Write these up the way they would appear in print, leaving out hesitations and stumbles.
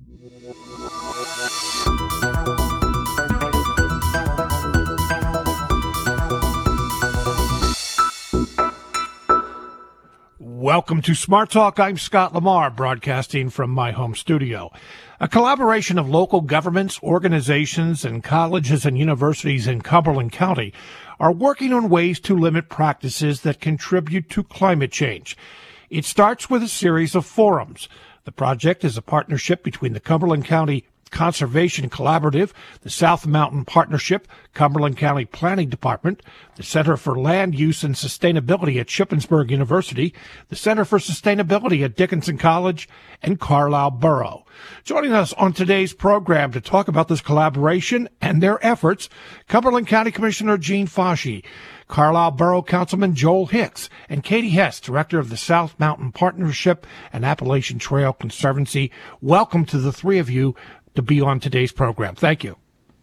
Welcome to Smart Talk. I'm Scott Lamar, broadcasting from my home studio. A collaboration of local governments, organizations, and colleges and universities in Cumberland County are working on ways to limit practices that contribute to climate change. It starts with a series of forums. The project is a partnership between the Cumberland County Conservation Collaborative, the South Mountain Partnership, Cumberland County Planning Department, the Center for Land Use and Sustainability at Shippensburg University, the Center for Sustainability at Dickinson College, and Carlisle Borough. Joining us on today's program to talk about this collaboration and their efforts, Cumberland County Commissioner Jean Fahey, Carlisle Borough Councilman Joel Hicks, and Katie Hess, Director of the South Mountain Partnership and Appalachian Trail Conservancy. Welcome to the three of you to be on today's program. Thank you.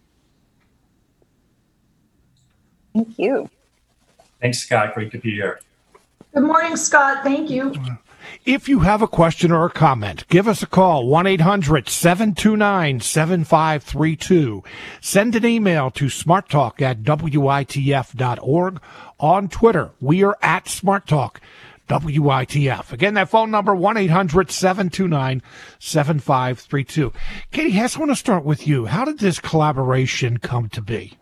Thank you. Thanks, Scott. Great to be here. Good morning, Scott. Thank you. If you have a question or a comment, give us a call, 1-800-729-7532. Send an email to smarttalk@witf.org. On Twitter, we are at SmartTalk. WITF. Again, that phone number, 1-800-729-7532. Katie Hess, I want to start with you. How did this collaboration come to be?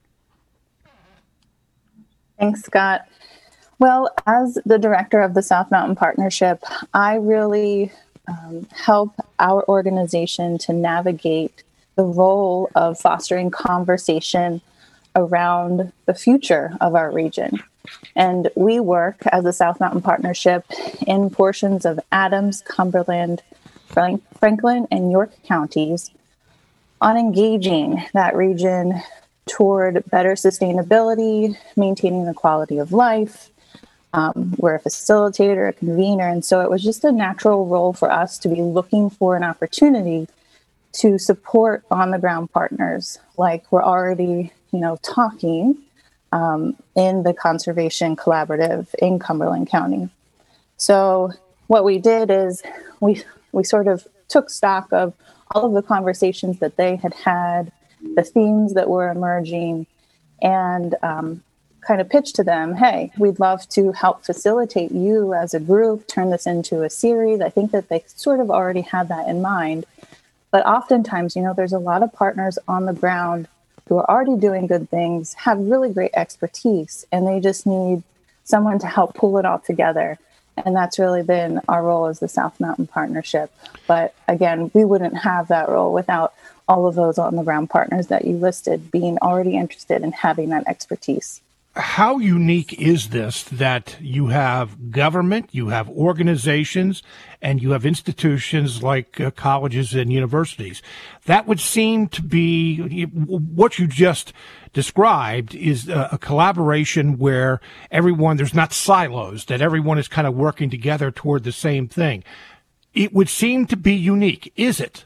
Thanks, Scott. Well, as the director of the South Mountain Partnership, I really help our organization to navigate the role of fostering conversation around the future of our region. And we work as a South Mountain Partnership in portions of Adams, Cumberland, Franklin, and York counties on engaging that region toward better sustainability, maintaining the quality of life. We're a facilitator, a convener, and so it was just a natural role for us to be looking for an opportunity to support on-the-ground partners like we're already, talking in the Conservation Collaborative in Cumberland County. So what we did is we sort of took stock of all of the conversations that they had, the themes that were emerging, and kind of pitched to them, hey, we'd love to help facilitate you as a group, turn this into a series. I think that they sort of already had that in mind. But oftentimes, there's a lot of partners on the ground who are already doing good things, have really great expertise, and they just need someone to help pull it all together. And that's really been our role as the South Mountain Partnership. But again, we wouldn't have that role without all of those on the ground partners that you listed being already interested in having that expertise. How unique is this that you have government, you have organizations, and you have institutions like colleges and universities? That would seem to be what you just described is a collaboration where there's not silos, that everyone is kind of working together toward the same thing. It would seem to be unique. Is it?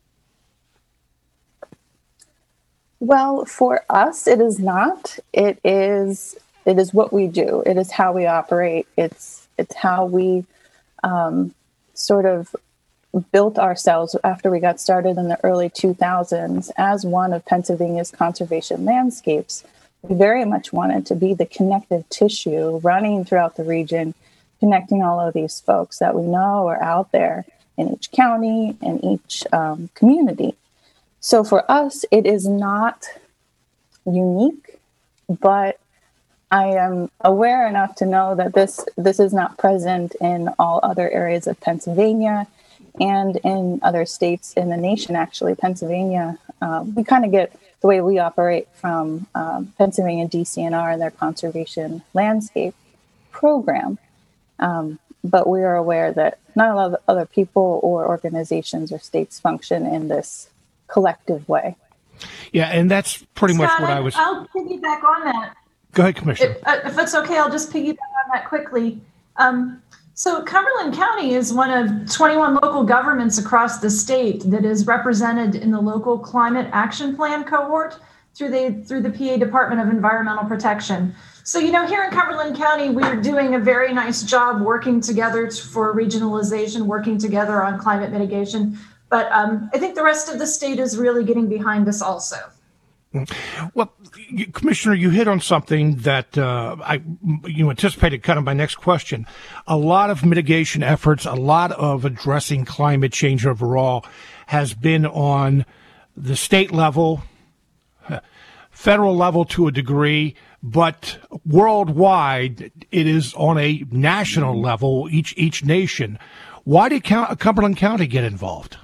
Well, for us, it is not. It is what we do. It is how we operate. It's how we sort of built ourselves after we got started in the early 2000s as one of Pennsylvania's conservation landscapes. We very much wanted to be the connective tissue running throughout the region, connecting all of these folks that we know are out there in each county and each community. So for us, it is not unique, but I am aware enough to know that this is not present in all other areas of Pennsylvania and in other states in the nation. Actually, Pennsylvania, we kind of get the way we operate from Pennsylvania DCNR and their conservation landscape program. But we are aware that not a lot of other people or organizations or states function in this collective way. Yeah, and that's pretty Scott, much what I was... I'll piggyback on that. Go ahead, Commissioner. If it's okay, I'll just piggyback on that quickly. So Cumberland County is one of 21 local governments across the state that is represented in the local climate action plan cohort through the PA Department of Environmental Protection. So, here in Cumberland County, we're doing a very nice job working together for regionalization, working together on climate mitigation. But I think the rest of the state is really getting behind us also. Well, Commissioner, you hit on something that you anticipated kind of my next question. A lot of mitigation efforts, a lot of addressing climate change overall has been on the state level, federal level to a degree, but worldwide it is on a national level, each nation. Why did Cumberland County get involved?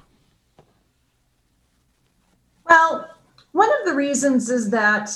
Well, one of the reasons is that,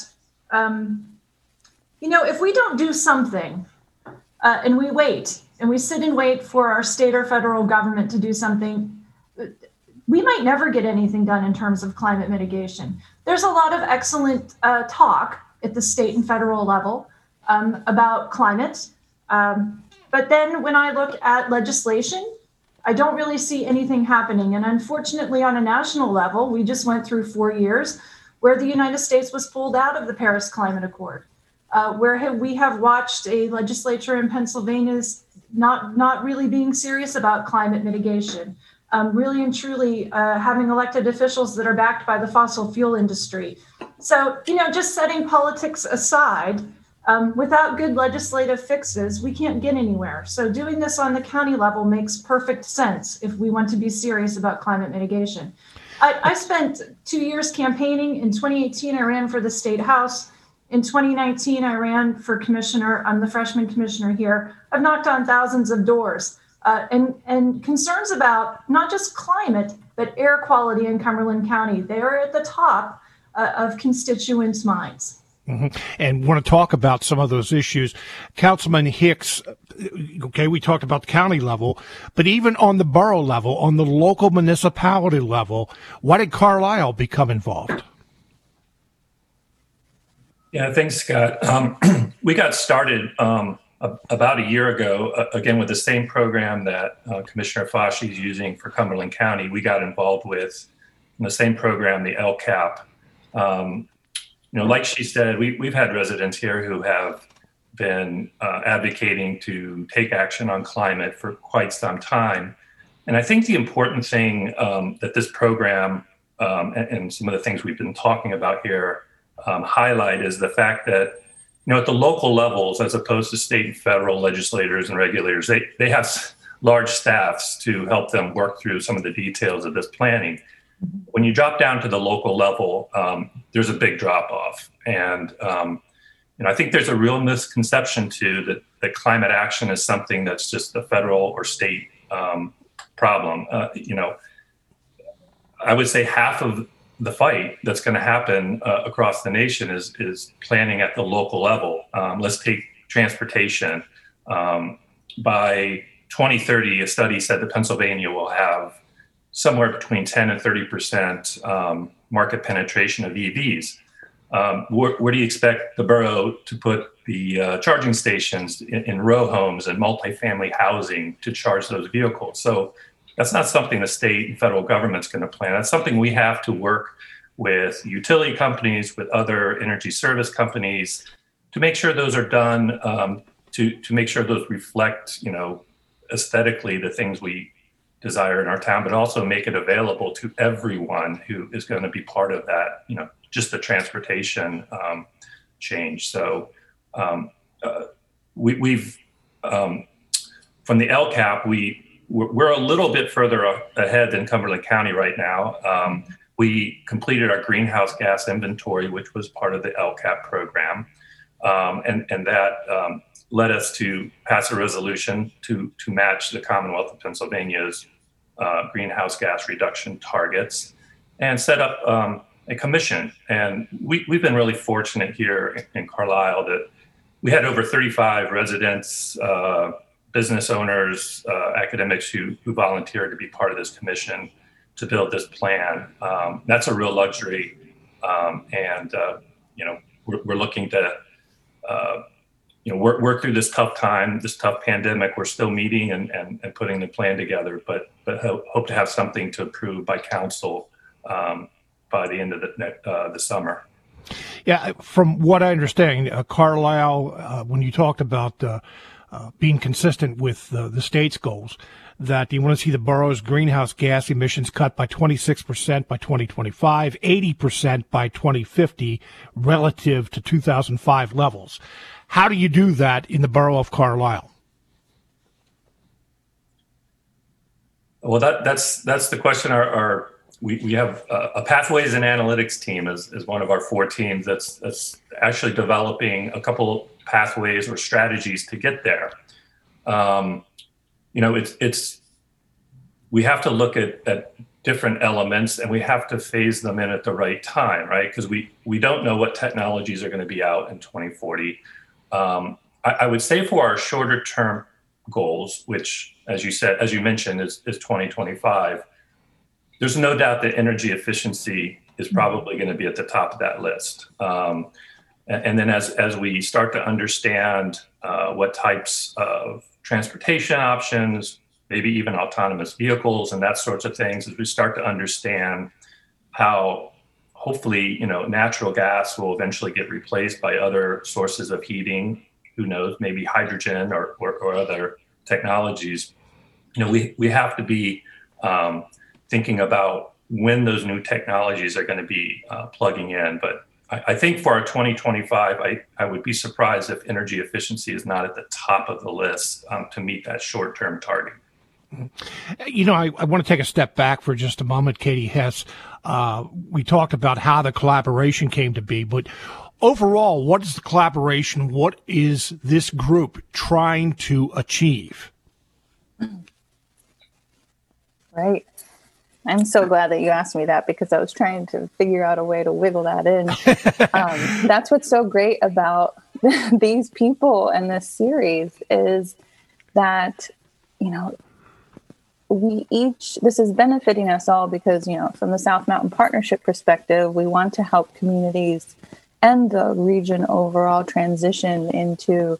if we don't do something and we wait and we sit and wait for our state or federal government to do something, we might never get anything done in terms of climate mitigation. There's a lot of excellent talk at the state and federal level about climate. But then when I look at legislation, I don't really see anything happening. And unfortunately, on a national level, we just went through 4 years where the United States was pulled out of the Paris Climate Accord, where we have watched a legislature in Pennsylvania's not really being serious about climate mitigation, really and truly having elected officials that are backed by the fossil fuel industry. So, just setting politics aside, without good legislative fixes, we can't get anywhere. So doing this on the county level makes perfect sense if we want to be serious about climate mitigation. I spent 2 years campaigning. In 2018, I ran for the state house. In 2019, I ran for commissioner. I'm the freshman commissioner here. I've knocked on thousands of doors. And concerns about not just climate, but air quality in Cumberland County, they are at the top of constituents' minds. Mm-hmm. And want to talk about some of those issues. Councilman Hicks, okay, we talked about the county level, but even on the borough level, on the local municipality level, why did Carlisle become involved? Yeah, thanks, Scott. We got started about a year ago, again, with the same program that Commissioner Fauci is using for Cumberland County. We got involved with the same program, the LCAP. Like she said, we've had residents here who have been advocating to take action on climate for quite some time. And I think the important thing that this program and some of the things we've been talking about here highlight is the fact that, at the local levels, as opposed to state and federal legislators and regulators, they have large staffs to help them work through some of the details of this planning. When you drop down to the local level, there's a big drop off. And, I think there's a real misconception too that climate action is something that's just a federal or state problem. I would say half of the fight that's going to happen across the nation is planning at the local level. Let's take transportation. By 2030, a study said that Pennsylvania will have somewhere between 10 and 30% market penetration of EVs. Where do you expect the borough to put the charging stations in row homes and multifamily housing to charge those vehicles? So that's not something the state and federal government's going to plan. That's something we have to work with utility companies, with other energy service companies, to make sure those are done, to make sure those reflect, aesthetically the things we desire in our town, but also make it available to everyone who is going to be part of that, just the transportation change. So we've from the LCAP, we're a little bit further ahead than Cumberland County right now. We completed our greenhouse gas inventory, which was part of the LCAP program. And that led us to pass a resolution to match the Commonwealth of Pennsylvania's greenhouse gas reduction targets and set up a commission. And we've been really fortunate here in Carlisle that we had over 35 residents, business owners, academics who volunteered to be part of this commission to build this plan. That's a real luxury. We're looking to work through this tough time, this tough pandemic. We're still meeting and putting the plan together, but hope to have something to approve by council by the end of the summer. Yeah, from what I understand, Carlisle, when you talked about being consistent with the state's goals, that you want to see the borough's greenhouse gas emissions cut by 26% by 2025, 80% by 2050 relative to 2005 levels. How do you do that in the borough of Carlisle? Well, that's the question. We have a pathways and analytics team as one of our 4 teams that's actually developing a couple pathways or strategies to get there. We have to look at different elements, and we have to phase them in at the right time, right? Because we don't know what technologies are going to be out in 2040. I would say for our shorter term goals, which, as you mentioned, is 2025. There's no doubt that energy efficiency is probably going to be at the top of that list. And then as we start to understand what types of transportation options, maybe even autonomous vehicles and that sorts of things, as we start to understand how hopefully, natural gas will eventually get replaced by other sources of heating, who knows, maybe hydrogen or other technologies, we have to be thinking about when those new technologies are going to be plugging in. But I think for our 2025, I would be surprised if energy efficiency is not at the top of the list to meet that short-term target. I want to take a step back for just a moment, Katie Hess. We talked about how the collaboration came to be, but overall, what is the collaboration? What is this group trying to achieve? Right. I'm so glad that you asked me that, because I was trying to figure out a way to wiggle that in. That's what's so great about these people and this series is that, this is benefiting us all because, from the South Mountain Partnership perspective, we want to help communities and the region overall transition into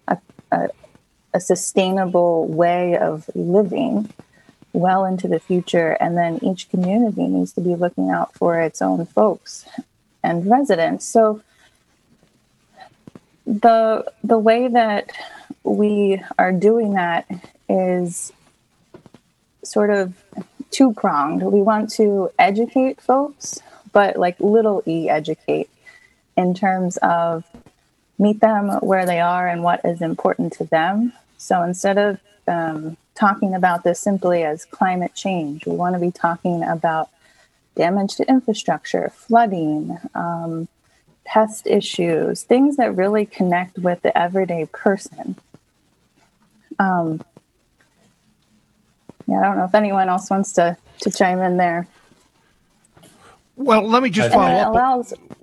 a sustainable way of living well into the future. And then each community needs to be looking out for its own folks and residents. So the way that we are doing that is sort of two-pronged. We want to educate folks, but like little e educate, in terms of meet them where they are and what is important to them. So instead of talking about this simply as climate change, we want to be talking about damage to infrastructure, flooding, pest issues, things that really connect with the everyday person. I don't know if anyone else wants to chime in there. Well, let me just follow up.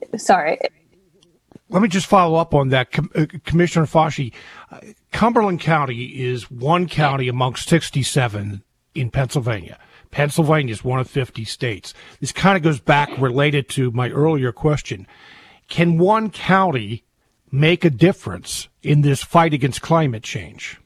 Let me just follow up on that, Commissioner Fauci. Cumberland County is one county amongst 67 in Pennsylvania. Pennsylvania is one of 50 states. This kind of goes back related to my earlier question. Can one county make a difference in this fight against climate change?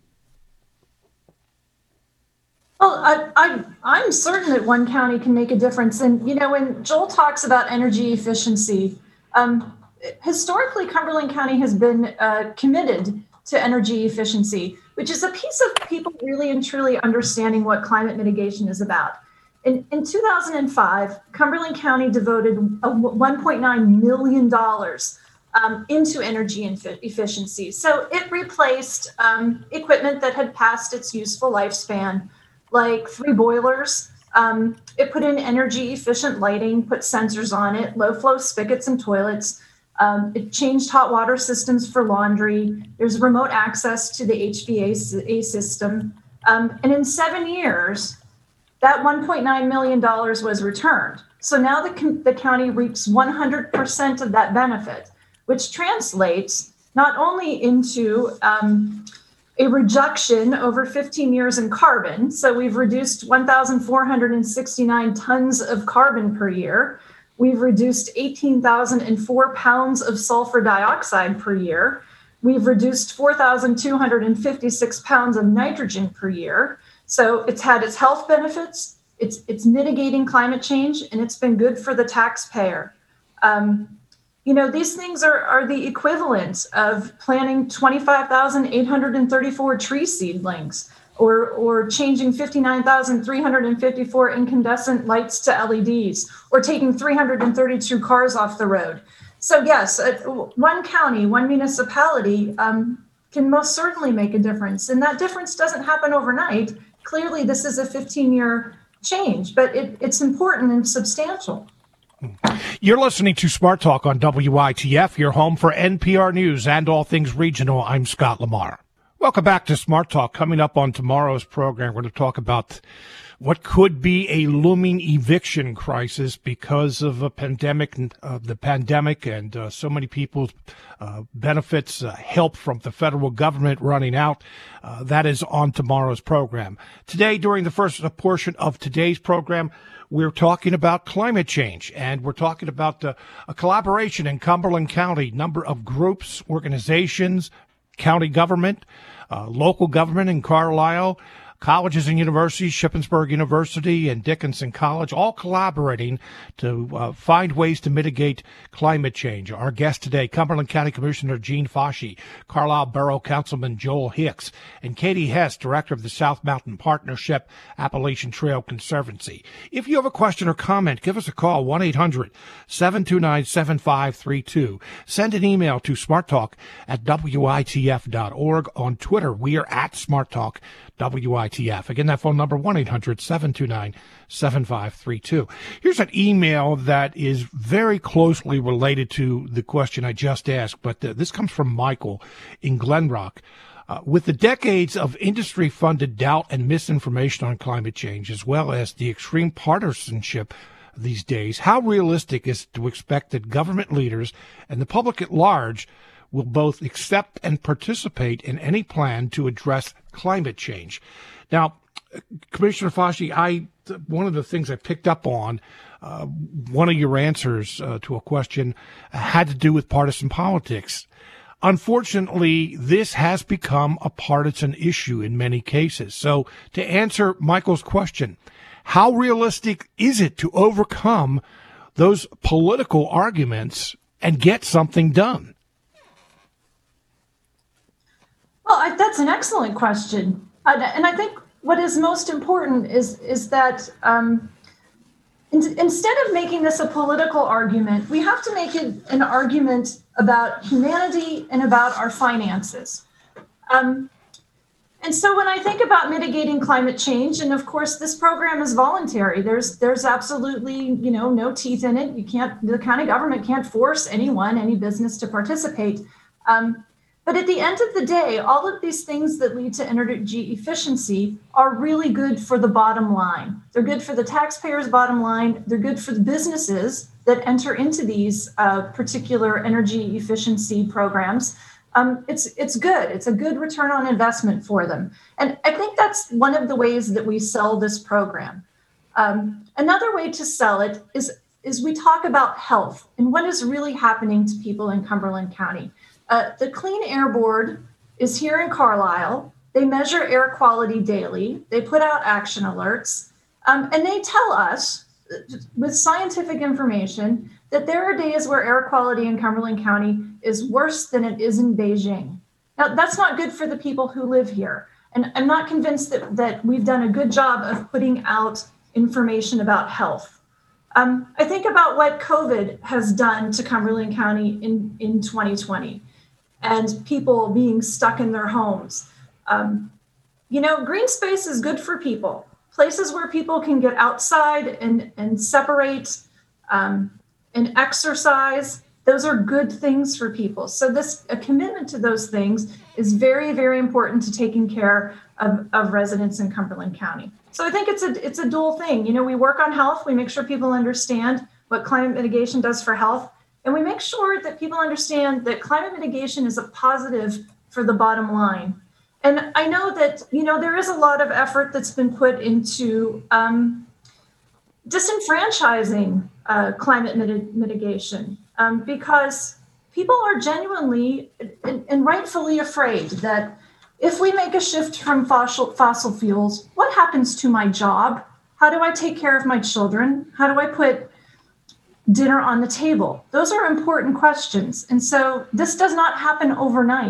Well, I'm certain that one county can make a difference. And, when Joel talks about energy efficiency, historically, Cumberland County has been committed to energy efficiency, which is a piece of people really and truly understanding what climate mitigation is about. In 2005, Cumberland County devoted $1.9 million into energy efficiency. So it replaced equipment that had passed its useful lifespan, like 3 boilers. It put in energy efficient lighting, put sensors on it, low flow spigots and toilets. It changed hot water systems for laundry. There's remote access to the HVAC system. And in 7 years, that $1.9 million was returned. So now the county reaps 100% of that benefit, which translates not only into a reduction over 15 years in carbon. So we've reduced 1,469 tons of carbon per year. We've reduced 18,004 pounds of sulfur dioxide per year. We've reduced 4,256 pounds of nitrogen per year. So it's had its health benefits, it's mitigating climate change, and it's been good for the taxpayer. These things are the equivalent of planting 25,834 tree seedlings or changing 59,354 incandescent lights to LEDs, or taking 332 cars off the road. So yes, one county, one municipality can most certainly make a difference. And that difference doesn't happen overnight. Clearly, this is a 15-year change, but it's important and substantial. You're listening to Smart Talk on WITF, your home for NPR News and all things regional. I'm Scott Lamar. Welcome back to Smart Talk. Coming up on tomorrow's program, we're going to talk about what could be a looming eviction crisis because of the pandemic and so many people's benefits, help from the federal government running out. That is on tomorrow's program. Today, during the first portion of today's program, we're talking about climate change, and we're talking about a collaboration in Cumberland County, number of groups, organizations, county government, local government in Carlisle, colleges and universities, Shippensburg University and Dickinson College, all collaborating to find ways to mitigate climate change. Our guest today, Cumberland County Commissioner Jean Fauci, Carlisle Borough Councilman Joel Hicks, and Katie Hess, Director of the South Mountain Partnership Appalachian Trail Conservancy. If you have a question or comment, give us a call, 1-800-729-7532. Send an email to smarttalk@witf.org. On Twitter, we are at SmartTalk WITF. Again, that phone number, 1-800-729-7532. Here's an email that is very closely related to the question I just asked, but this comes from Michael in Glen Rock. With the decades of industry-funded doubt and misinformation on climate change, as well as the extreme partisanship these days, how realistic is it to expect that government leaders and the public at large will both accept and participate in any plan to address climate change? Now, Commissioner Fauci, one of the things I picked up on, one of your answers to a question had to do with partisan politics. Unfortunately, this has become a partisan issue in many cases. So to answer Michael's question, how realistic is it to overcome those political arguments and get something done? Well, that's an excellent question. And I think what is most important is that instead of making this a political argument, we have to make it an argument about humanity and about our finances. And so when I think about mitigating climate change, and of course this program is voluntary, there's absolutely no teeth in it. The county government can't force anyone, any business to participate. But at the end of the day, all of these things that lead to energy efficiency are really good for the bottom line. They're good for the taxpayers' bottom line. They're good for the businesses that enter into these particular energy efficiency programs. It's good. It's a good return on investment for them. And I think that's one of the ways that we sell this program. Another way to sell it is we talk about health and what is really happening to people in Cumberland County. The Clean Air Board is here in Carlisle. They measure air quality daily. They put out action alerts, and they tell us with scientific information that there are days where air quality in Cumberland County is worse than it is in Beijing. Now, that's not good for the people who live here. And I'm not convinced that we've done a good job of putting out information about health. I think about what COVID has done to Cumberland County in 2020. And people being stuck in their homes. Green space is good for people. Places where people can get outside and separate and exercise, those are good things for people. So a commitment to those things is very, very important to taking care of residents in Cumberland County. So I think it's a dual thing. We work on health. We make sure people understand what climate mitigation does for health. And we make sure that people understand that climate mitigation is a positive for the bottom line. And I know that, there is a lot of effort that's been put into disenfranchising climate mitigation because people are genuinely and rightfully afraid that if we make a shift from fossil fuels, what happens to my job? How do I take care of my children? How do I put dinner on the table? Those are important questions. And so this does not happen overnight.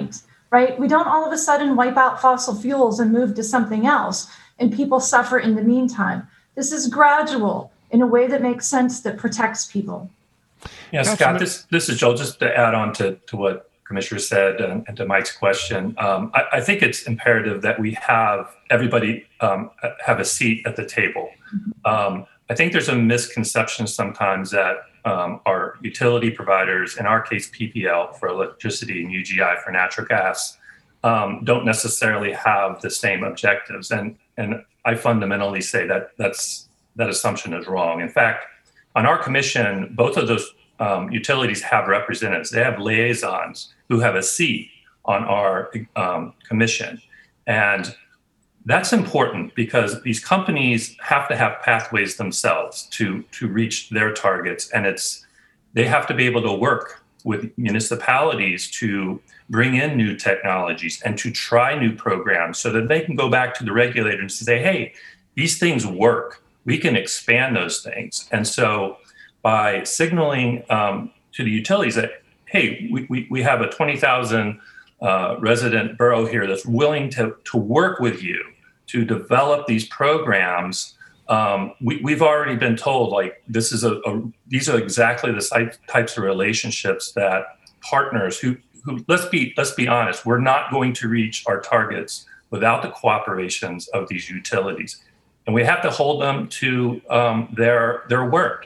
right? We don't all of a sudden wipe out fossil fuels and move to something else, and people suffer in the meantime. This is gradual in a way that makes sense, that protects people. Yeah, Scott, this is Joel. Just to add on to what Commissioner said and to Mike's question, I think it's imperative that we have everybody have a seat at the table. I think there's a misconception sometimes that our utility providers, in our case PPL for electricity and UGI for natural gas, don't necessarily have the same objectives. And I fundamentally say that that assumption is wrong. In fact, on our commission, both of those utilities have representatives. They have liaisons who have a seat on our commission. And that's important because these companies have to have pathways themselves to reach their targets. And they have to be able to work with municipalities to bring in new technologies and to try new programs so that they can go back to the regulator and say, hey, these things work. We can expand those things. And so by signaling to the utilities that, hey, we have a 20,000 resident borough here that's willing to work with you to develop these programs. We've already been told, like, these are exactly the types of relationships that partners who let's be honest, we're not going to reach our targets without the cooperations of these utilities, and we have to hold them to their word.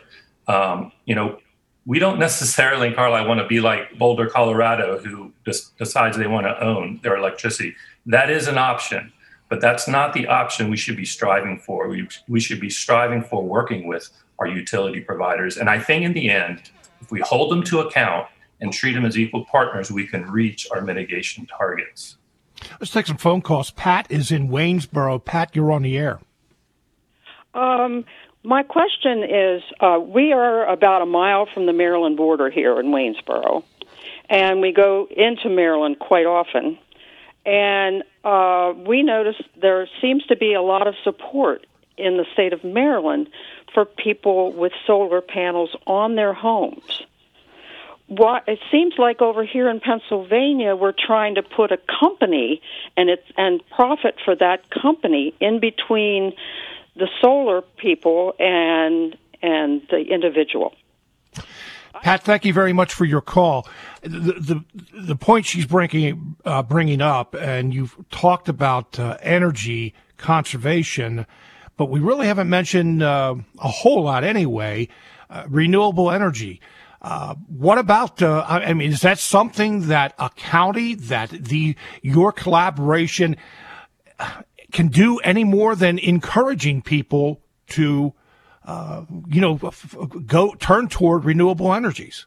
We don't necessarily in Carlisle want to be like Boulder, Colorado, who just decides they want to own their electricity. That is an option, but that's not the option we should be striving for. We should be striving for working with our utility providers. And I think in the end, if we hold them to account and treat them as equal partners, we can reach our mitigation targets. Let's take some phone calls. Pat is in Waynesboro. Pat, you're on the air. My question is, we are about a mile from the Maryland border here in Waynesboro, and we go into Maryland quite often. And we notice there seems to be a lot of support in the state of Maryland for people with solar panels on their homes. It seems like over here in Pennsylvania, we're trying to put a company and profit for that company in between the solar people and the individual. Pat, thank you very much for your call. The point she's bringing up, and you've talked about energy conservation, but we really haven't mentioned a whole lot anyway, renewable energy. What about, is that something that a county, that your collaboration can do any more than encouraging people to, go turn toward renewable energies?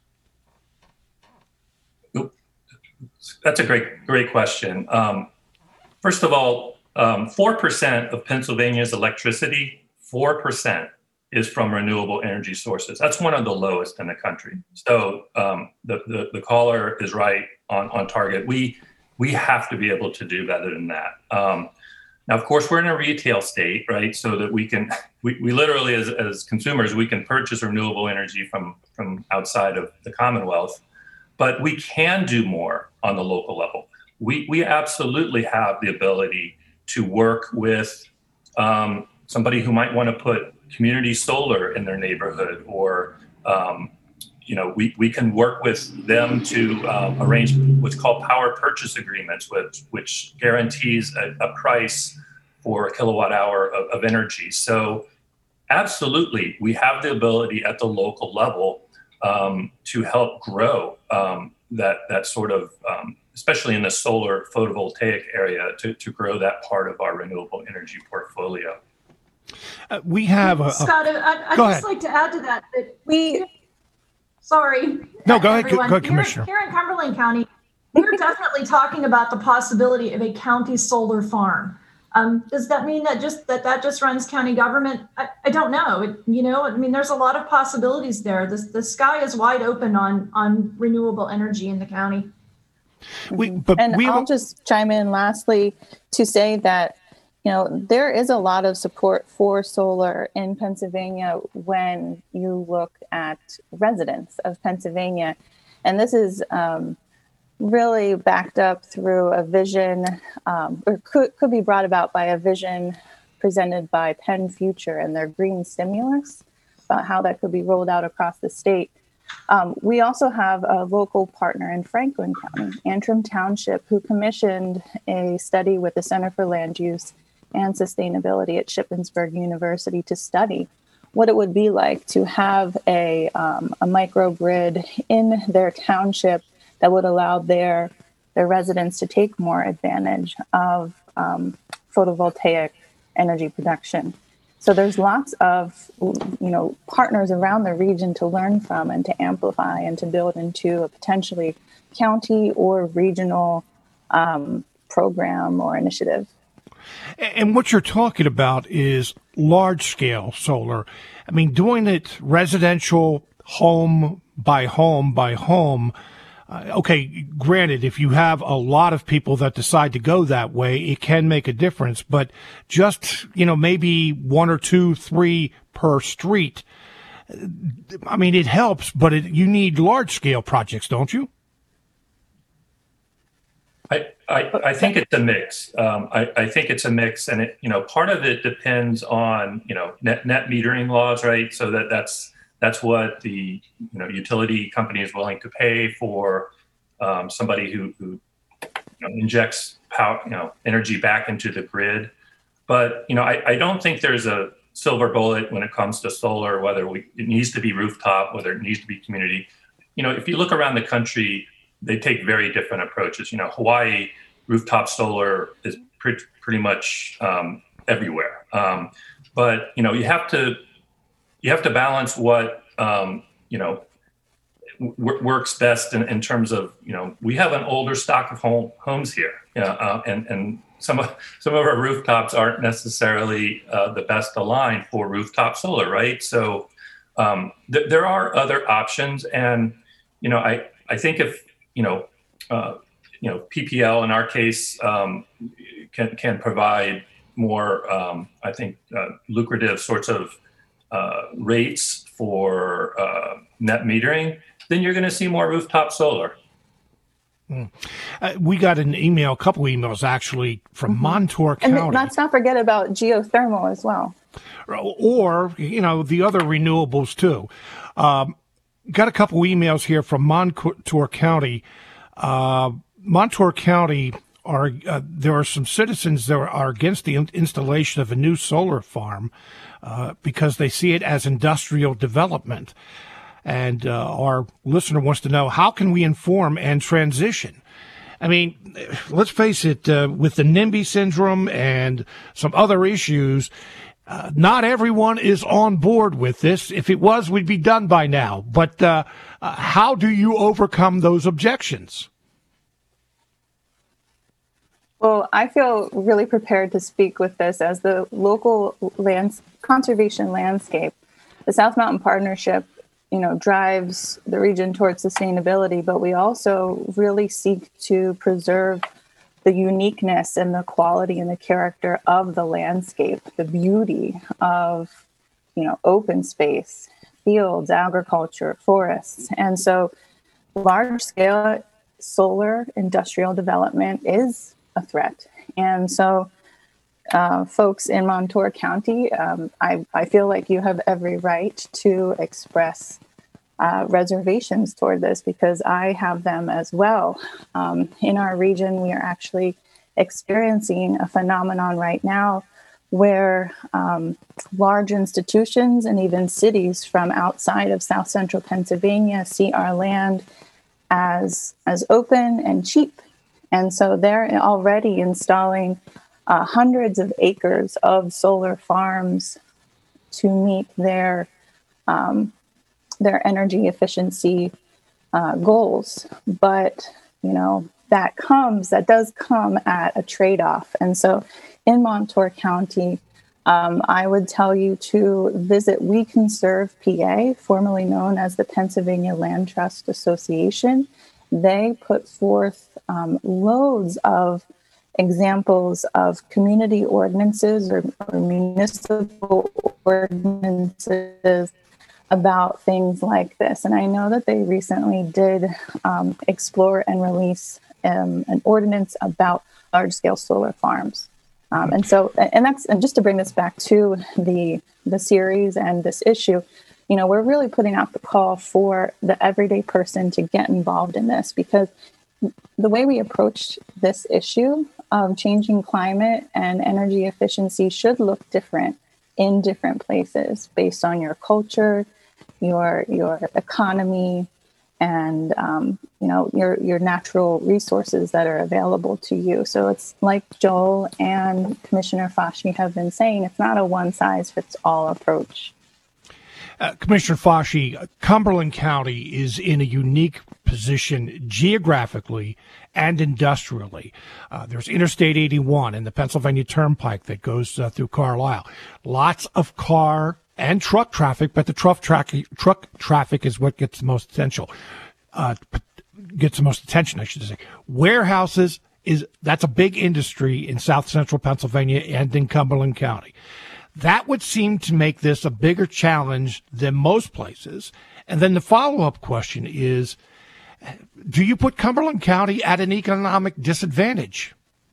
That's a great question. First of all, 4% of Pennsylvania's electricity, 4% is from renewable energy sources. That's one of the lowest in the country. So the caller is right on target. We have to be able to do better than that. Now, of course, we're in a retail state, right? So that we literally, as consumers, we can purchase renewable energy from outside of the Commonwealth, but we can do more on the local level. We absolutely have the ability to work with somebody who might want to put community solar in their neighborhood, or we can work with them to arrange what's called power purchase agreements, which guarantees a price for a kilowatt hour of energy. So absolutely, we have the ability at the local level to help grow that sort of, especially in the solar photovoltaic area, to grow that part of our renewable energy portfolio. We have Scott, I'd just like to add to that sorry. No, go ahead, Commissioner. Here in Cumberland County, we're definitely talking about the possibility of a county solar farm. Does that mean that just runs county government? I don't know. There's a lot of possibilities there. The sky is wide open on renewable energy in the county. I'll just chime in lastly to say that there is a lot of support for solar in Pennsylvania when you look at residents of Pennsylvania. And this is really backed up through a vision, or could be brought about by a vision presented by Penn Future and their green stimulus, about how that could be rolled out across the state. We also have a local partner in Franklin County, Antrim Township, who commissioned a study with the Center for Land Use and Sustainability at Shippensburg University to study what it would be like to have a microgrid in their township that would allow their residents to take more advantage of photovoltaic energy production. So there's lots of, partners around the region to learn from and to amplify and to build into a potentially county or regional program or initiative. And what you're talking about is large-scale solar. I mean, doing it residential, home by home by home. Okay, granted, if you have a lot of people that decide to go that way, it can make a difference. But just, maybe 1 or 2, 3 per street. I mean, it helps, but you need large-scale projects, don't you? I think it's a mix. I think it's a mix, and part of it depends on net metering laws, right? So that's what the utility company is willing to pay for somebody who injects power, energy back into the grid. But I don't think there's a silver bullet when it comes to solar. Whether it needs to be rooftop, whether it needs to be community. If you look around the country, they take very different approaches. Hawaii rooftop solar is pretty much everywhere. But you have to balance what works best in terms of we have an older stock of homes here, and some of our rooftops aren't necessarily the best aligned for rooftop solar, right? So there are other options, and I think if PPL in our case can provide more, lucrative sorts of rates for net metering, then you're going to see more rooftop solar. We got a couple emails actually from Montour County. And let's not forget about geothermal as well. Or, the other renewables too. Got a couple emails here from Montour County. Montour County there are some citizens that are against the installation of a new solar farm because they see it as industrial development. And our listener wants to know, how can we inform and transition? I mean, let's face it, with the NIMBY syndrome and some other issues, not everyone is on board with this. If it was, we'd be done by now. But how do you overcome those objections? Well, I feel really prepared to speak with this as the local conservation landscape. The South Mountain Partnership, drives the region towards sustainability, but we also really seek to preserve the uniqueness and the quality and the character of the landscape, the beauty of, open space, fields, agriculture, forests. And so large-scale solar industrial development is a threat. And so folks in Montour County, I feel like you have every right to express reservations toward this, because I have them as well. In our region, we are actually experiencing a phenomenon right now where large institutions and even cities from outside of South Central Pennsylvania see our land as open and cheap. And so they're already installing hundreds of acres of solar farms to meet their energy efficiency goals. But, that does come at a trade-off. And so in Montour County, I would tell you to visit We Conserve PA, formerly known as the Pennsylvania Land Trust Association. They put forth loads of examples of community ordinances or municipal ordinances about things like this. And I know that they recently did explore and release an ordinance about large-scale solar farms. And just to bring this back to the series and this issue, we're really putting out the call for the everyday person to get involved in this, because the way we approach this issue of changing climate and energy efficiency should look different in different places based on your culture, your economy, and your natural resources that are available to you. So it's like Joel and Commissioner Fauci have been saying, it's not a one-size-fits-all approach. Commissioner Fauci, Cumberland County is in a unique position geographically and industrially. There's Interstate 81 and the Pennsylvania Turnpike that goes through Carlisle. Lots of car and truck traffic, but the truck traffic is what gets the most attention. I should say. Warehouses that's a big industry in South Central Pennsylvania and in Cumberland County. That would seem to make this a bigger challenge than most places. And then the follow-up question is, do you put Cumberland County at an economic disadvantage?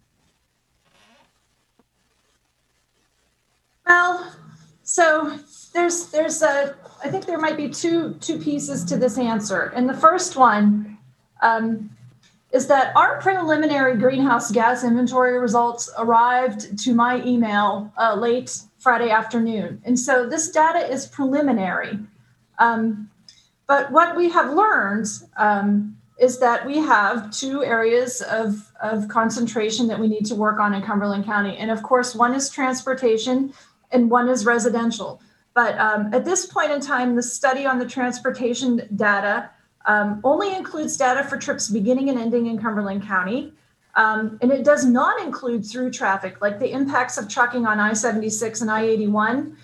Well, so I think there might be two pieces to this answer. And the first one is that our preliminary greenhouse gas inventory results arrived to my email late Friday afternoon. And so this data is preliminary. But what we have learned is that we have two areas of concentration that we need to work on in Cumberland County. And of course, one is transportation and one is residential. But at this point in time, the study on the transportation data only includes data for trips beginning and ending in Cumberland County. And it does not include through traffic, like the impacts of trucking on I-76 and I-81.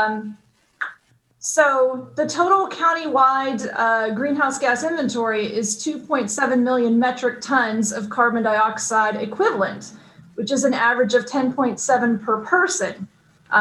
So the total countywide greenhouse gas inventory is 2.7 million metric tons of carbon dioxide equivalent, which is an average of 10.7 per person.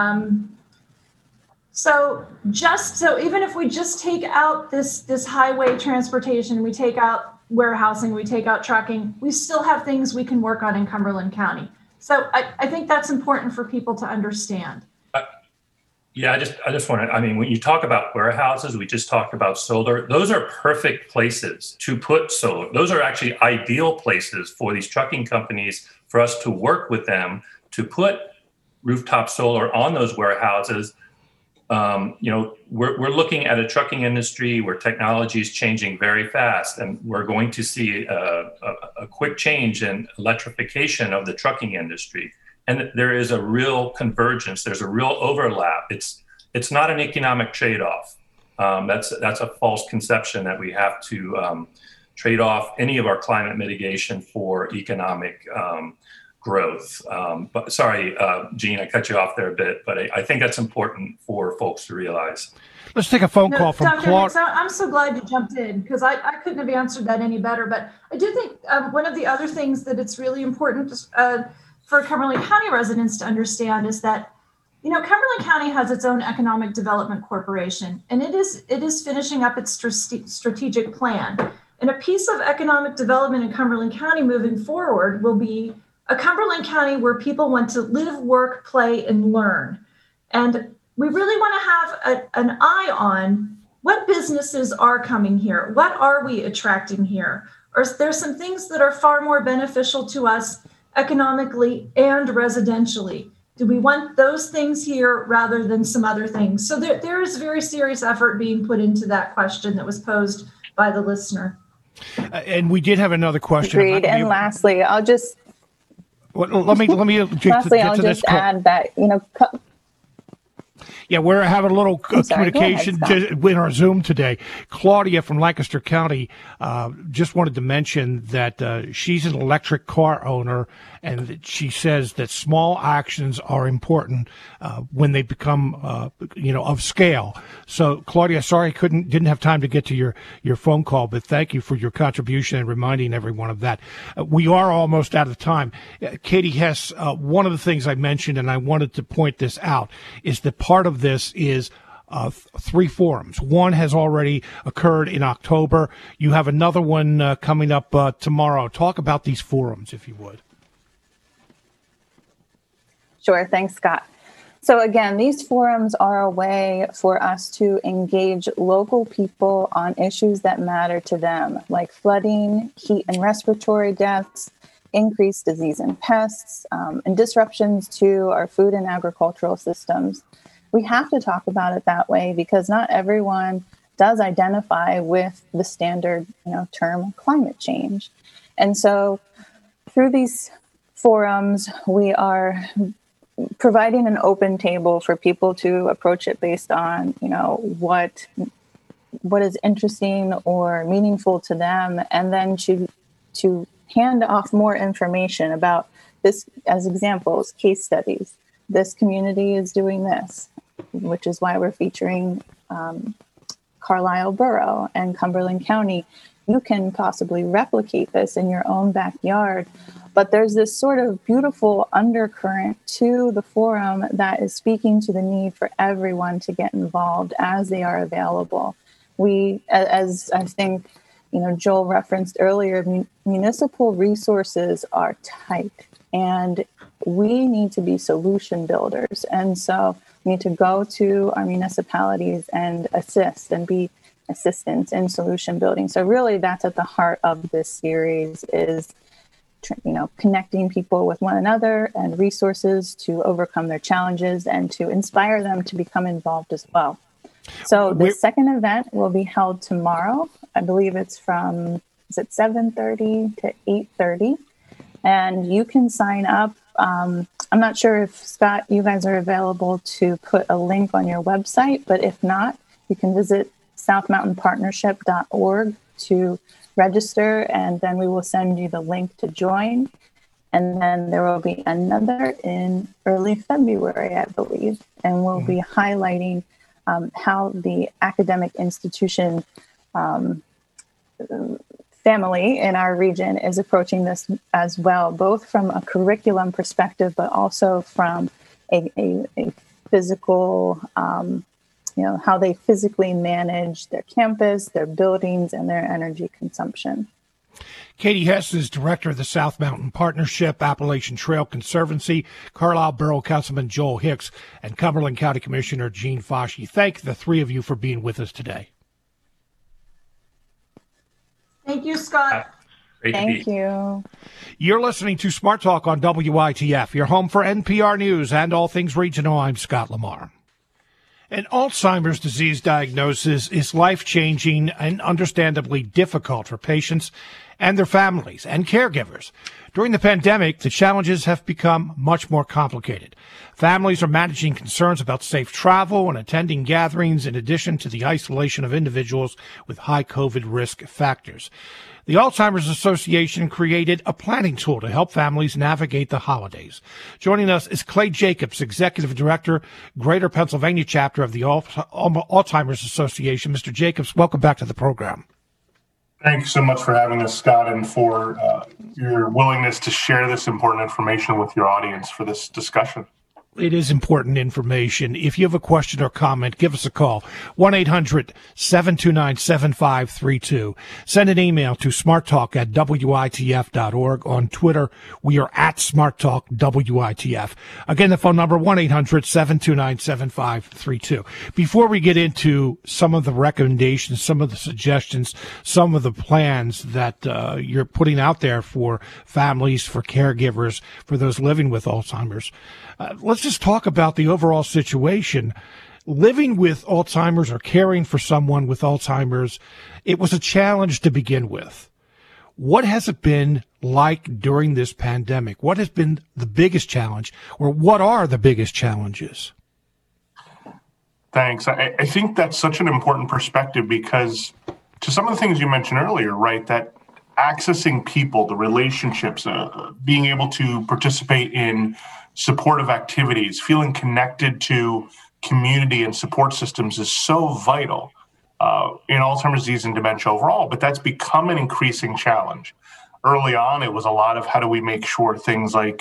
So even if we just take out this highway transportation, we take out warehousing, we take out trucking, we still have things we can work on in Cumberland County. So I think that's important for people to understand. Yeah, I just want to, when you talk about warehouses, we just talked about solar. Those are perfect places to put solar. Those are actually ideal places for these trucking companies, for us to work with them to put rooftop solar on those warehouses. We're looking at a trucking industry where technology is changing very fast, and we're going to see a quick change in electrification of the trucking industry. And there is a real convergence. There's a real overlap. It's not an economic trade-off. That's a false conception that we have to trade off any of our climate mitigation for economic growth. But sorry, Gene, I cut you off there a bit, but I think that's important for folks to realize. Let's take a phone call from Dr. Claude. I'm so glad you jumped in, because I couldn't have answered that any better. But I do think one of the other things that it's really important for Cumberland County residents to understand is that, Cumberland County has its own economic development corporation, and it is finishing up its strategic plan. And a piece of economic development in Cumberland County moving forward will be a Cumberland County where people want to live, work, play, and learn. And we really want to have an eye on what businesses are coming here. What are we attracting here? Or there's some things that are far more beneficial to us economically and residentially. Do we want those things here rather than some other things? So there is very serious effort being put into that question that was posed by the listener. And we did have another question. Agreed. And lastly, I'll just let me lastly, I'll just add that, Yeah, we're having a little communication in our Zoom today. Claudia from Lancaster County just wanted to mention that she's an electric car owner, and that she says that small actions are important when they become, of scale. So, Claudia, sorry I didn't have time to get to your phone call, but thank you for your contribution and reminding everyone of that. We are almost out of time. Katie Hess, one of the things I mentioned, and I wanted to point this out, is that part of this is three forums. One has already occurred in October. You have another one coming up tomorrow. Talk about these forums, if you would. Sure. Thanks, Scott. So again, these forums are a way for us to engage local people on issues that matter to them, like flooding, heat and respiratory deaths, increased disease and pests, and disruptions to our food and agricultural systems. We have to talk about it that way because not everyone does identify with the standard, term climate change. And so through these forums, we are providing an open table for people to approach it based on, what is interesting or meaningful to them, and then to hand off more information about this as examples, case studies. This community is doing this, which is why we're featuring Carlisle Borough and Cumberland County. You can possibly replicate this in your own backyard. But there's this sort of beautiful undercurrent to the forum that is speaking to the need for everyone to get involved as they are available. We, as I think, Joel referenced earlier, municipal resources are tight and we need to be solution builders. And so we need to go to our municipalities and assist and be assistants in solution building. So really that's at the heart of this series is connecting people with one another and resources to overcome their challenges and to inspire them to become involved as well. So the second event will be held tomorrow. I believe it's from 7:30 to 8:30, and you can sign up. I'm not sure if, Scott, you guys are available to put a link on your website, but if not, you can visit southmountainpartnership.org to register, and then we will send you the link to join. And then there will be another in early February, I believe, and we'll be highlighting how the academic institution family in our region is approaching this as well, both from a curriculum perspective, but also from a physical, how they physically manage their campus, their buildings, and their energy consumption. Katie Hess is director of the South Mountain Partnership, Appalachian Trail Conservancy, Carlisle Borough Councilman Joel Hicks, and Cumberland County Commissioner Jean Fahey. Thank the three of you for being with us today. Thank you, Scott. Thank you. You're listening to Smart Talk on WITF, your home for NPR News and all things regional. I'm Scott Lamar. An Alzheimer's disease diagnosis is life-changing and understandably difficult for patients and their families and caregivers. During the pandemic, the challenges have become much more complicated. Families are managing concerns about safe travel and attending gatherings in addition to the isolation of individuals with high COVID risk factors. The Alzheimer's Association created a planning tool to help families navigate the holidays. Joining us is Clay Jacobs, Executive Director, Greater Pennsylvania Chapter of the Alzheimer's Association. Mr. Jacobs, welcome back to the program. Thank you so much for having us, Scott, and for your willingness to share this important information with your audience for this discussion. It is important information. If you have a question or comment, give us a call, 1-800-729-7532. Send an email to smarttalk@witf.org. On Twitter, we are at smarttalkwitf. Again, the phone number, 1-800-729-7532. Before we get into some of the recommendations, some of the suggestions, some of the plans that you're putting out there for families, for caregivers, for those living with Alzheimer's, let's just talk about the overall situation. Living with Alzheimer's or caring for someone with Alzheimer's, it was a challenge to begin with. What has it been like during this pandemic? What has been the biggest challenge, or what are the biggest challenges? Thanks. I think that's such an important perspective because to some of the things you mentioned earlier, right, that accessing people, the relationships, being able to participate in supportive activities, feeling connected to community and support systems is so vital in Alzheimer's disease and dementia overall, but that's become an increasing challenge. Early on, it was a lot of how do we make sure things like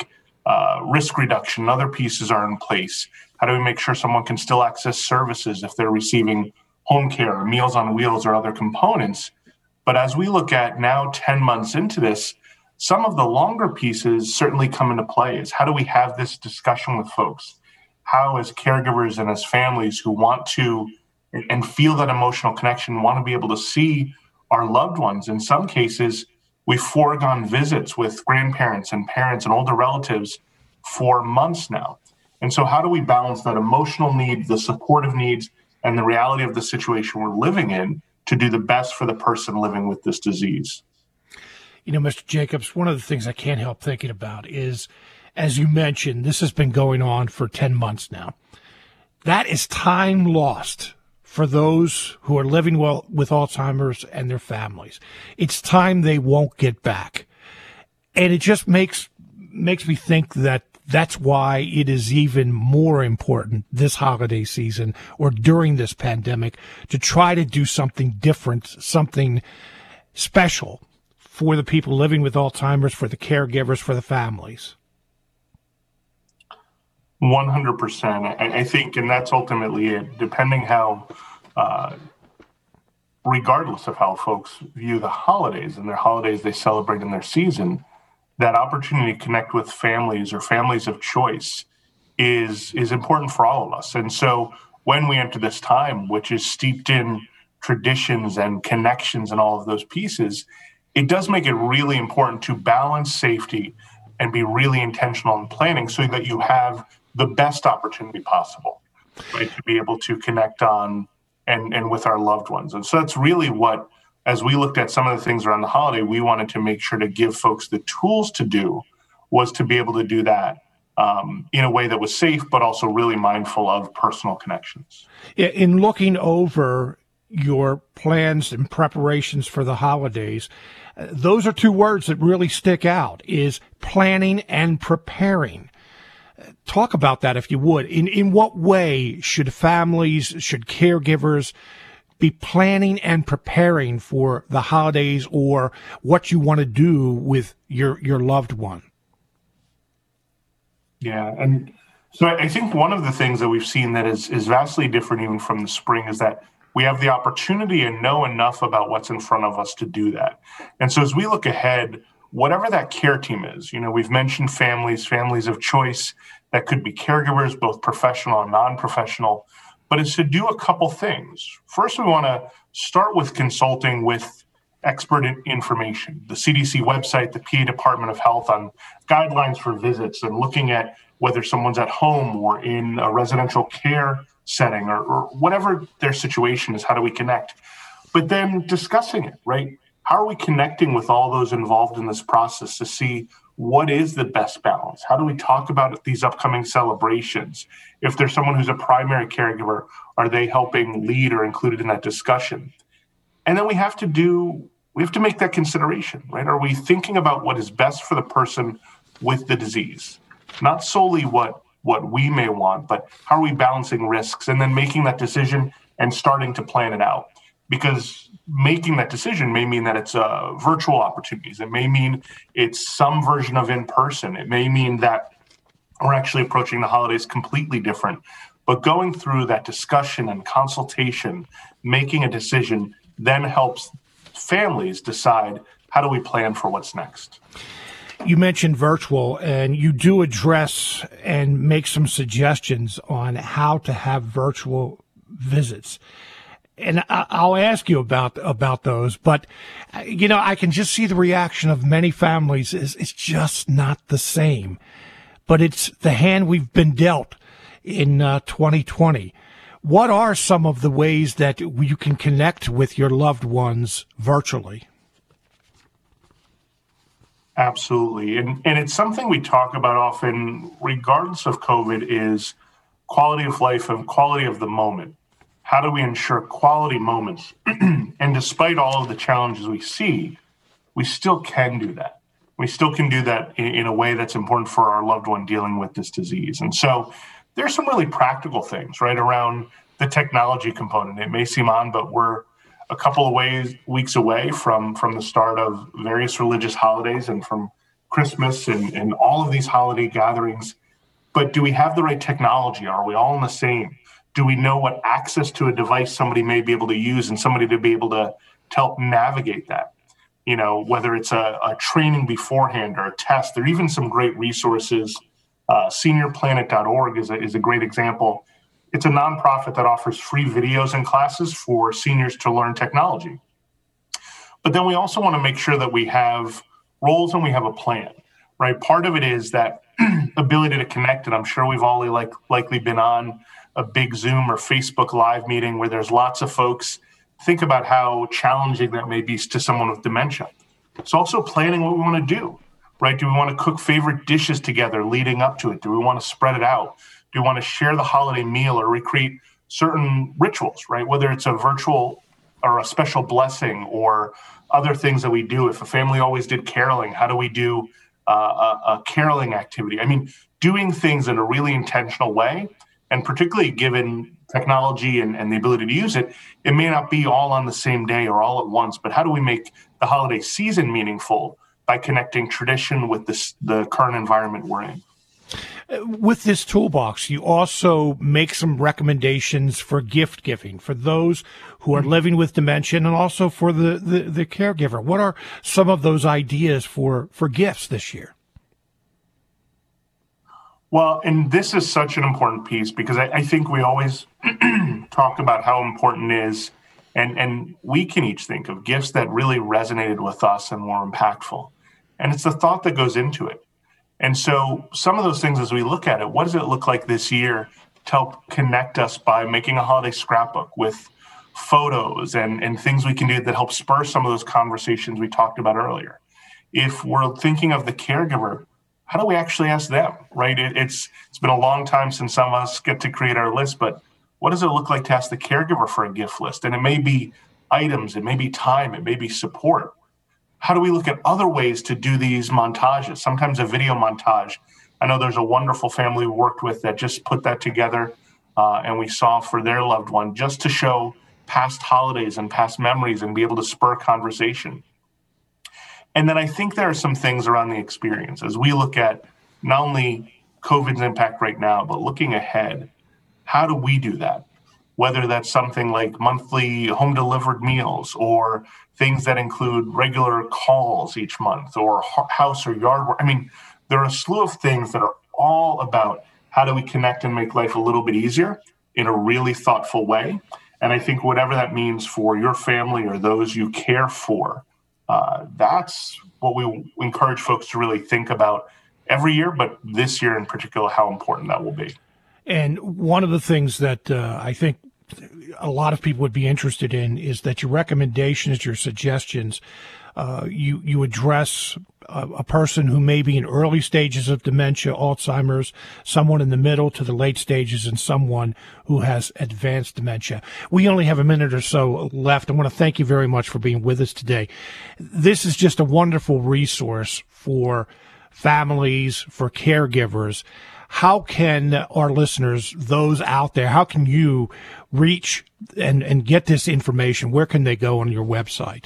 risk reduction, other pieces are in place? How do we make sure someone can still access services if they're receiving home care or Meals on Wheels or other components? But as we look at now 10 months into this, some of the longer pieces certainly come into play. Is how do we have this discussion with folks? How, as caregivers and as families who want to and feel that emotional connection, want to be able to see our loved ones. In some cases, we've foregone visits with grandparents and parents and older relatives for months now. And so how do we balance that emotional need, the supportive needs, and the reality of the situation we're living in to do the best for the person living with this disease? You know, Mr. Jacobs, one of the things I can't help thinking about is, as you mentioned, this has been going on for 10 months now. That is time lost for those who are living well with Alzheimer's and their families. It's time they won't get back. And it just makes me think that that's why it is even more important this holiday season or during this pandemic to try to do something different, something special for the people living with Alzheimer's, for the caregivers, for the families. 100%. I think, and that's ultimately it, depending how, regardless of how folks view the holidays and their holidays they celebrate in their season, that opportunity to connect with families or families of choice is important for all of us. And so when we enter this time, which is steeped in traditions and connections and all of those pieces, it does make it really important to balance safety and be really intentional in planning so that you have the best opportunity possible, right, to be able to connect on and with our loved ones. And so that's really what, as we looked at some of the things around the holiday, we wanted to make sure to give folks the tools to do, was to be able to do that in a way that was safe, but also really mindful of personal connections. In looking over your plans and preparations for the holidays, those are two words that really stick out, is planning and preparing. Talk about that, if you would. In what way should families, should caregivers be planning and preparing for the holidays or what you want to do with your loved one? Yeah, and so I think one of the things that we've seen that is vastly different even from the spring is that we have the opportunity and know enough about what's in front of us to do that. And so as we look ahead, whatever that care team is, we've mentioned families of choice that could be caregivers, both professional and non-professional, but it's to do a couple things. First, we want to start with consulting with expert information, the CDC website, the PA Department of Health on guidelines for visits, and looking at whether someone's at home or in a residential care setting or whatever their situation is, how do we connect? But then discussing it, right? How are we connecting with all those involved in this process to see what is the best balance? How do we talk about these upcoming celebrations? If there's someone who's a primary caregiver, are they helping lead or included in that discussion? And then we have to make that consideration, right? Are we thinking about what is best for the person with the disease? Not solely what we may want, but how are we balancing risks and then making that decision and starting to plan it out? Because making that decision may mean that it's virtual opportunities. It may mean it's some version of in-person. It may mean that we're actually approaching the holidays completely different. But going through that discussion and consultation, making a decision, then helps families decide, how do we plan for what's next? You mentioned virtual, and you do address and make some suggestions on how to have virtual visits. And I'll ask you about those, but I can just see the reaction of many families is it's just not the same. But it's the hand we've been dealt in 2020. What are some of the ways that you can connect with your loved ones virtually? Absolutely. And it's something we talk about often, regardless of COVID, is quality of life and quality of the moment. How do we ensure quality moments? And despite all of the challenges we see, we still can do that. We still can do that in a way that's important for our loved one dealing with this disease. And so there's some really practical things, right, around the technology component. It may seem odd, but we're a couple of weeks away from the start of various religious holidays and from Christmas and all of these holiday gatherings. But do we have the right technology? Are we all in the same? Do we know what access to a device somebody may be able to use and somebody to be able to help navigate that? You know, whether it's a training beforehand or a test, there are even some great resources. Seniorplanet.org is a great example. It's a nonprofit that offers free videos and classes for seniors to learn technology. But then we also want to make sure that we have roles and we have a plan, right? Part of it is that ability to connect, and I'm sure we've all likely been on a big Zoom or Facebook Live meeting where there's lots of folks. Think about how challenging that may be to someone with dementia. It's also planning what we want to do, right? Do we want to cook favorite dishes together leading up to it? Do we want to spread it out? Do we want to share the holiday meal or recreate certain rituals, right? Whether it's a virtual or a special blessing or other things that we do. If a family always did caroling, how do we do a caroling activity? I mean, doing things in a really intentional way, and particularly given technology and the ability to use it, it may not be all on the same day or all at once, but how do we make the holiday season meaningful by connecting tradition with the current environment we're in? With this toolbox, you also make some recommendations for gift giving for those who are living with dementia and also for the caregiver. What are some of those ideas for gifts this year? Well, and this is such an important piece because I think we always talk about how important it is, and we can each think of gifts that really resonated with us and were impactful. And it's the thought that goes into it. And so some of those things, as we look at it, what does it look like this year to help connect us by making a holiday scrapbook with photos and things we can do that help spur some of those conversations we talked about earlier? If we're thinking of the caregiver, how do we actually ask them, right? It's been a long time since some of us get to create our list, but what does it look like to ask the caregiver for a gift list? And it may be items, it may be time, it may be support. How do we look at other ways to do these montages? Sometimes a video montage. I know there's a wonderful family we worked with that just put that together and we saw for their loved one just to show past holidays and past memories and be able to spur conversation. And then I think there are some things around the experience as we look at not only COVID's impact right now, but looking ahead. How do we do that? Whether that's something like monthly home delivered meals or things that include regular calls each month or house or yard work. I mean, there are a slew of things that are all about how do we connect and make life a little bit easier in a really thoughtful way. And I think whatever that means for your family or those you care for, that's what we encourage folks to really think about every year, but this year in particular, how important that will be. And one of the things that I think a lot of people would be interested in is that your recommendations, your suggestions, you address a person who may be in early stages of dementia, Alzheimer's, someone in the middle to the late stages, and someone who has advanced dementia. We only have a minute or so left. I want to thank you very much for being with us today. This is just a wonderful resource for families, for caregivers. How can our listeners, those out there, how can you reach and get this information? Where can they go on your website?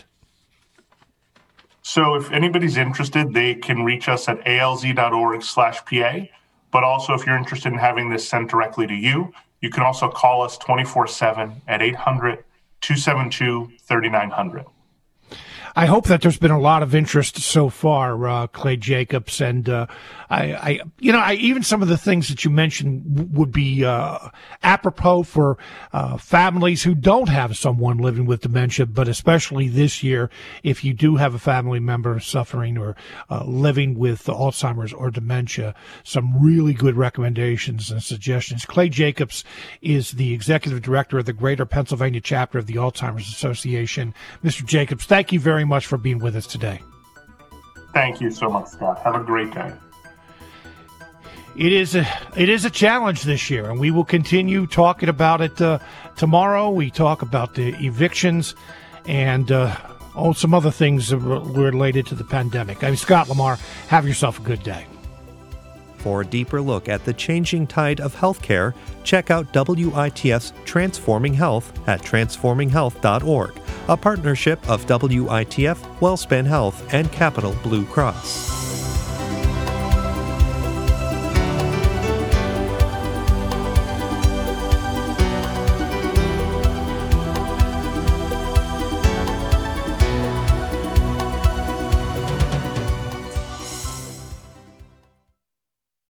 So if anybody's interested, they can reach us at alz.org/PA. But also, if you're interested in having this sent directly to you, you can also call us 24/7 at 800-272-3900. I hope that there's been a lot of interest so far, Clay Jacobs, and I even some of the things that you mentioned would be apropos for families who don't have someone living with dementia, but especially this year, if you do have a family member suffering or living with Alzheimer's or dementia, some really good recommendations and suggestions. Clay Jacobs is the executive director of the Greater Pennsylvania chapter of the Alzheimer's Association. Mr. Jacobs, thank you very much for being with us today. Thank you so much, Scott. Have a great day. It is a challenge this year, and we will continue talking about it tomorrow. We talk about the evictions and some other things related to the pandemic. I'm Scott Lamar. Have yourself a good day. For a deeper look at the changing tide of healthcare, check out WITF's Transforming Health at transforminghealth.org, a partnership of WITF, WellSpan Health, and Capital Blue Cross.